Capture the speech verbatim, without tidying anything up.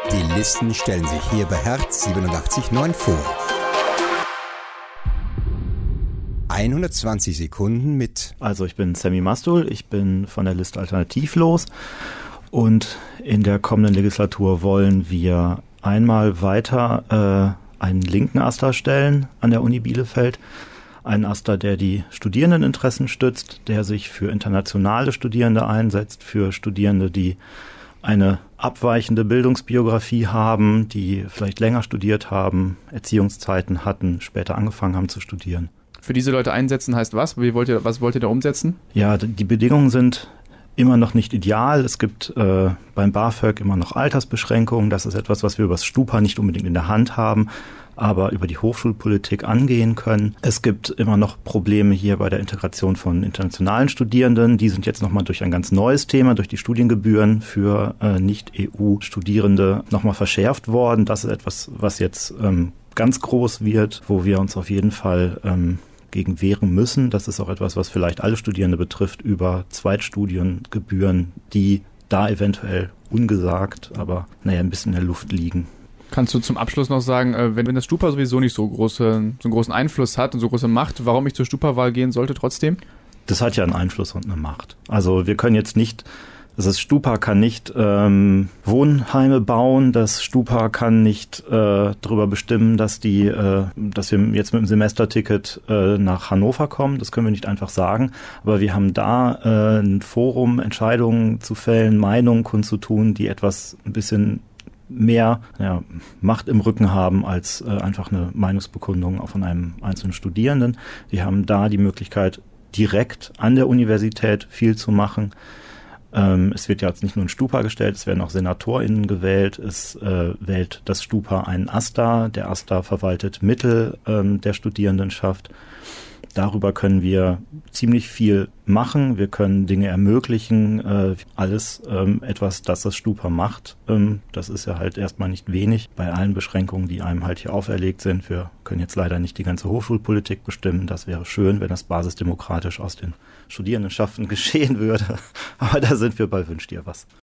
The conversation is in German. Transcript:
Die Listen stellen sich hier bei Herz siebenundachtzig Komma neun vor. hundertzwanzig Sekunden mit... Also ich bin Sammy Mastul, ich bin von der Liste Alternativlos und in der kommenden Legislatur wollen wir einmal weiter äh, einen linken Aster stellen an der Uni Bielefeld. Ein Aster, der die Studierendeninteressen stützt, der sich für internationale Studierende einsetzt, für Studierende, die eine abweichende Bildungsbiografie haben, die vielleicht länger studiert haben, Erziehungszeiten hatten, später angefangen haben zu studieren. Für diese Leute einsetzen heißt was? Wie wollt ihr, was wollt ihr da umsetzen? Ja, die Bedingungen sind immer noch nicht ideal. Es gibt äh, beim BAföG immer noch Altersbeschränkungen. Das ist etwas, was wir über das Stupa nicht unbedingt in der Hand haben, aber über die Hochschulpolitik angehen können. Es gibt immer noch Probleme hier bei der Integration von internationalen Studierenden. Die sind jetzt nochmal durch ein ganz neues Thema, durch die Studiengebühren für äh, Nicht-E U-Studierende nochmal verschärft worden. Das ist etwas, was jetzt ähm, ganz groß wird, wo wir uns auf jeden Fall ähm, gegen wehren müssen. Das ist auch etwas, was vielleicht alle Studierende betrifft, über Zweitstudiengebühren, die da eventuell ungesagt, aber naja, ein bisschen in der Luft liegen. Kannst du zum Abschluss noch sagen, wenn, wenn das Stupa sowieso nicht so, große, so einen großen Einfluss hat und so große Macht, warum ich zur Stupa-Wahl gehen sollte trotzdem? Das hat ja einen Einfluss und eine Macht. Also wir können jetzt nicht, das Stupa kann nicht ähm, Wohnheime bauen, das Stupa kann nicht äh, darüber bestimmen, dass die, äh, dass wir jetzt mit dem Semesterticket äh, nach Hannover kommen. Das können wir nicht einfach sagen. Aber wir haben da äh, ein Forum, Entscheidungen zu fällen, Meinungen kundzutun, die etwas ein bisschen mehr ja, Macht im Rücken haben als äh, einfach eine Meinungsbekundung von einem einzelnen Studierenden. Wir haben da die Möglichkeit, direkt an der Universität viel zu machen. Ähm, es wird ja jetzt nicht nur ein Stupa gestellt, es werden auch SenatorInnen gewählt. Es äh, wählt das Stupa einen Aster. Der Aster verwaltet Mittel ähm, der Studierendenschaft. Darüber können wir ziemlich viel machen. Wir können Dinge ermöglichen. Äh, alles ähm, etwas, das das Stupa macht. Ähm, das ist ja halt erstmal nicht wenig bei allen Beschränkungen, die einem halt hier auferlegt sind. Wir können jetzt leider nicht die ganze Hochschulpolitik bestimmen. Das wäre schön, wenn das basisdemokratisch aus den Studierendenschaften geschehen würde. Aber da sind wir bei Wünsch dir was.